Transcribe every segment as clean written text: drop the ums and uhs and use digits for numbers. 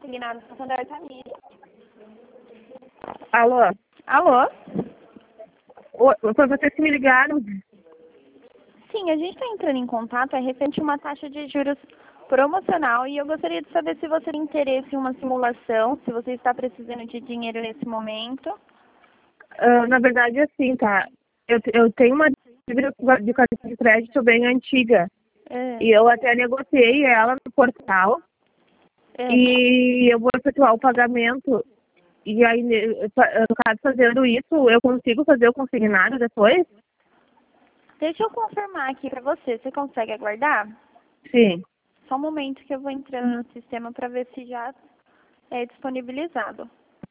consignado para Sandra Tamir. Alô? Alô? Oi, foi vocês que me ligaram? Sim, a gente está entrando em contato, é referente a uma taxa de juros promocional e eu gostaria de saber se você tem interesse em uma simulação, se você está precisando de dinheiro nesse momento. Na verdade, assim, tá? Eu tenho uma dívida de cartão de crédito bem antiga. E eu até negociei ela no portal. E eu vou efetuar o pagamento. E aí, no caso, fazendo isso, eu consigo fazer o consignado depois? Deixa eu confirmar aqui para você. Você consegue aguardar? Sim. Só um momento que eu vou entrando no sistema para ver se já é disponibilizado.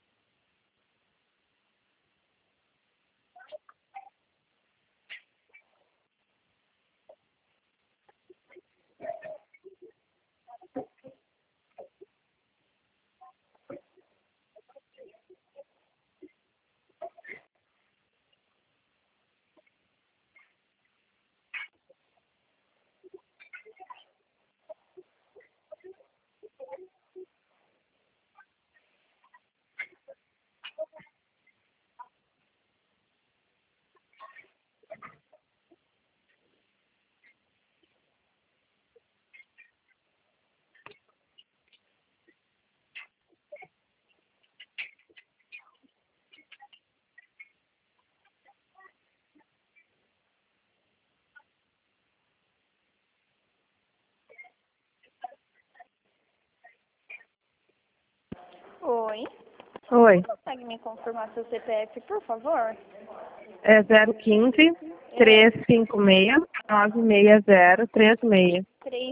Oi. Oi. Consegue me confirmar seu CPF, por favor? É 015 356 96036.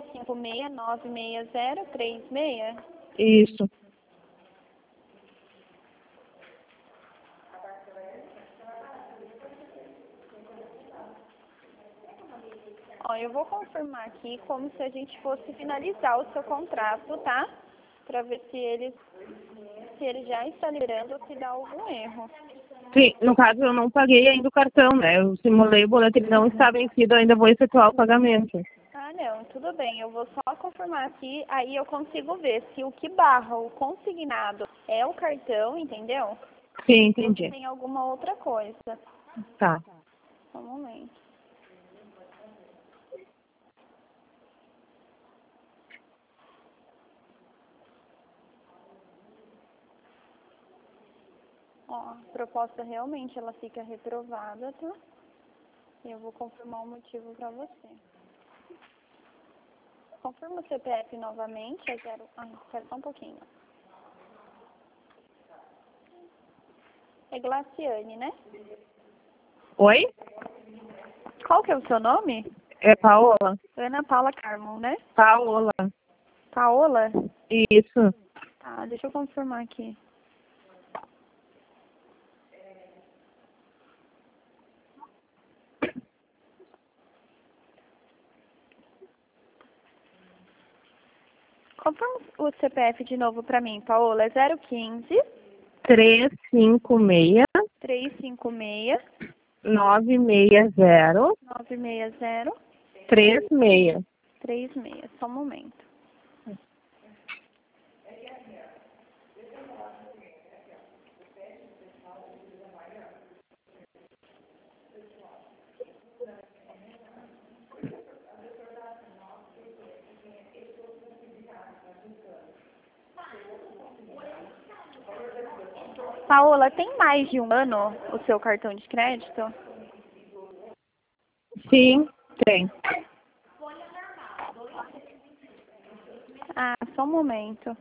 356-96036? Isso. Ó, eu vou confirmar aqui como se a gente fosse finalizar o seu contrato, tá? Para ver se ele já está liberando ou se dá algum erro. Sim, no caso eu não paguei ainda o cartão, né? Eu simulei o boleto, ele não está vencido, ainda vou efetuar o pagamento. Ah, não, tudo bem. Eu vou só confirmar aqui, aí eu consigo ver se o que barra o consignado é o cartão, entendeu? Sim, Ou se entendi. tem alguma outra coisa. Tá. Só um momento. Ó, a proposta realmente ela fica reprovada, tá? E eu vou confirmar o motivo para você. Confirma o CPF novamente, é zero... Ai, espera só um pouquinho. É Glaciane, né? Oi? Qual que é o seu nome? É Paola? Ana Paula Carmon, né? Paola. Paola? Isso. Tá, deixa eu confirmar aqui. Confirma o CPF de novo para mim, Paola. É 015 356 356 960 960 36. 36. Só um momento. Paola, tem mais de um ano o seu cartão de crédito? Sim, tem. Ah, só um momento.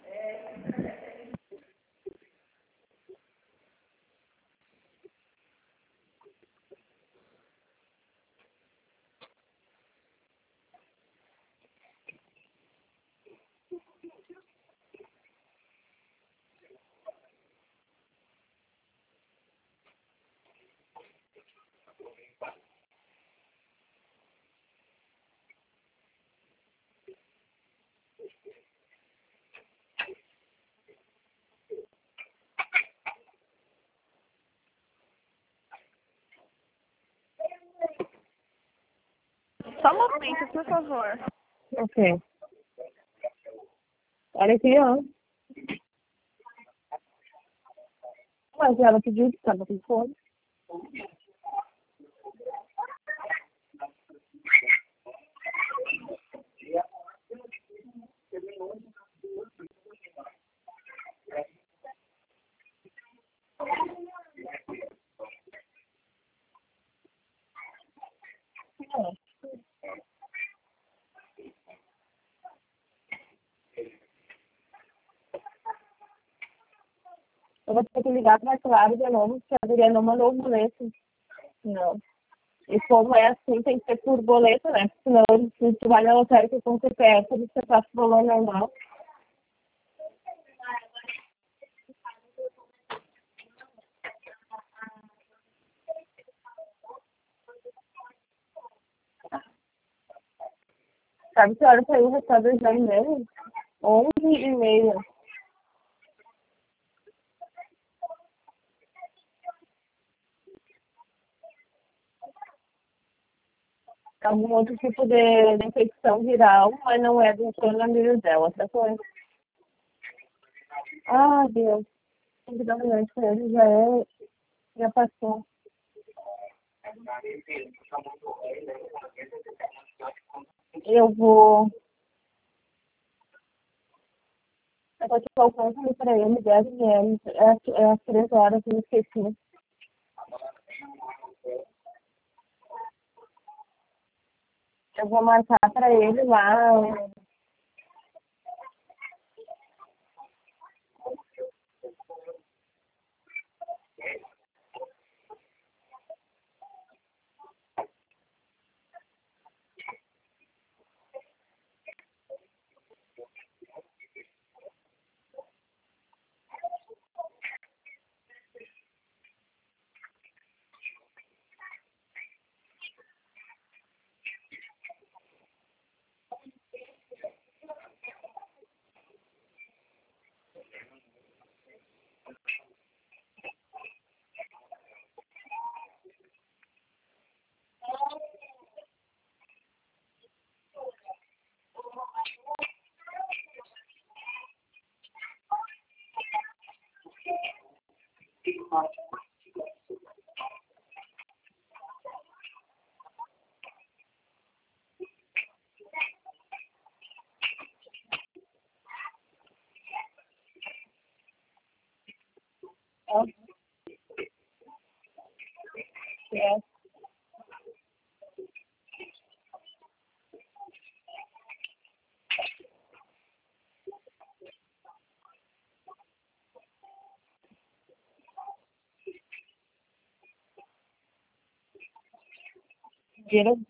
Só um momento, por favor. Ok. Olha aqui, ó. Mas ela pediu que estava com fome. Eu vou ter que ligar para a Clara de novo, porque a guria não mandou o boleto. Não. E como é assim, tem que ser por boleto, né? Senão, se tu vai na lotérica com CPF, você passa o valor normal. Sabe que hora saiu o resultado do exame dele? 11h30. Algum outro tipo de infecção viral, mas não é do coronavírus, é outra coisa. Ah, Deus. Tem que dar um remédio pra ele, já passou. Eu vou te colocar um para ele, 10 ml. É às 3 horas, eu esqueci. Eu vou marcar para ele lá. É. Viram?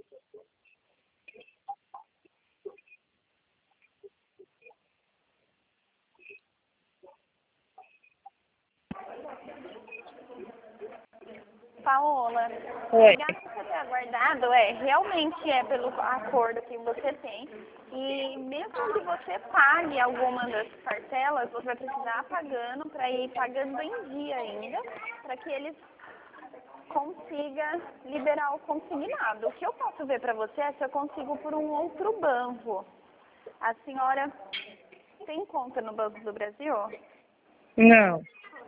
Paola, Oi. obrigada por ter aguardado. Realmente é pelo acordo que você tem. E mesmo que você pague alguma das parcelas, você vai precisar pagando para ir pagando em dia ainda, para que eles consigam liberar o consignado. O que eu posso ver para você é se eu consigo por um outro banco. A senhora tem conta no Banco do Brasil? Não.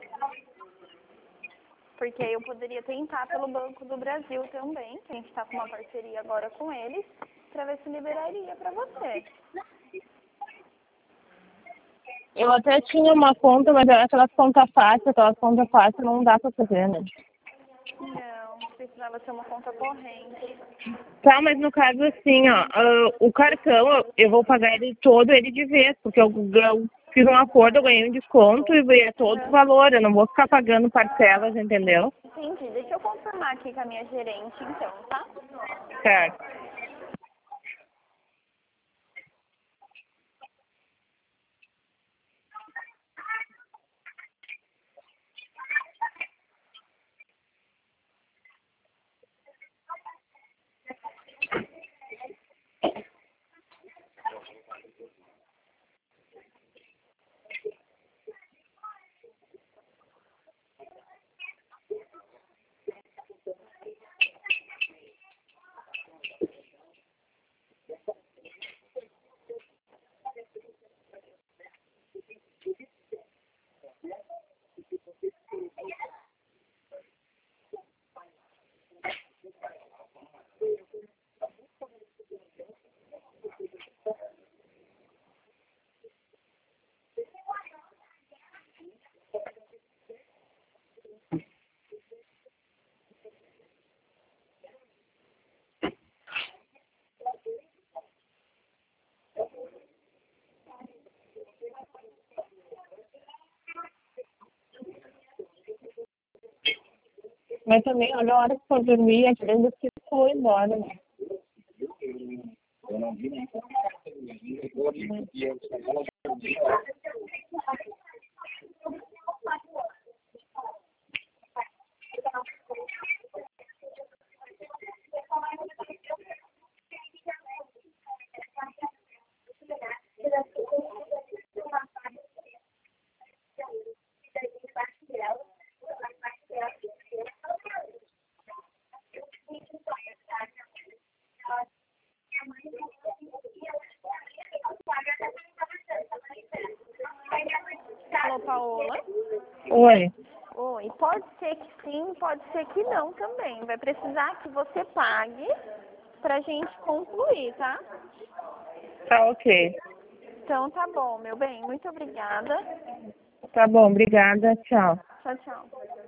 Porque eu poderia tentar pelo Banco do Brasil também, que a gente está com uma parceria agora com eles, para ver se liberaria para você. Eu até tinha uma conta, mas aquelas contas fáceis não dá para fazer, né? Não, precisava ser uma conta corrente. Tá, mas no caso assim, ó, o cartão, eu vou pagar ele todo, ele de vez, porque eu fiz um acordo, eu ganhei um desconto e é todo o valor, eu não vou ficar pagando parcelas, entendeu? Entendi. Deixa eu confirmar aqui com a minha gerente, então, tá? Certo. Mas também, olha a hora que for dormir, às vezes que foi embora, né? Alô, Paola? Oi. Oi, pode ser que sim, pode ser que não também. Vai precisar que você pague pra gente concluir, tá? Tá ok. Então tá bom, meu bem. Muito obrigada. Tá bom, obrigada. Tchau. Tchau, tchau.